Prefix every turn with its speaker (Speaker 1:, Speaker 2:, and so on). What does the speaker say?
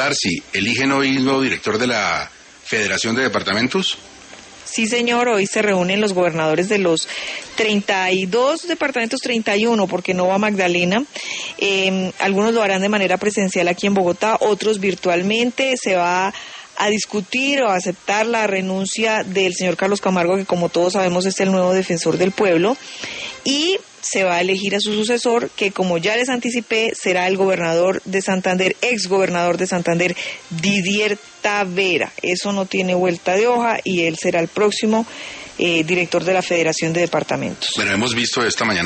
Speaker 1: Darcy, ¿eligen hoy el nuevo director de la Federación de Departamentos?
Speaker 2: Sí, señor, hoy se reúnen los gobernadores de los 32 departamentos, 31, porque no va Magdalena. Algunos lo harán de manera presencial aquí en Bogotá, otros virtualmente. Se va a discutir o a aceptar la renuncia del señor Carlos Camargo, que como todos sabemos es el nuevo defensor del pueblo, y se va a elegir a su sucesor, que como ya les anticipé, será el gobernador de Santander, ex gobernador de Santander, Didier Tavera. Eso no tiene vuelta de hoja y él será el próximo director de la Federación de Departamentos.
Speaker 1: Bueno, hemos visto esta mañana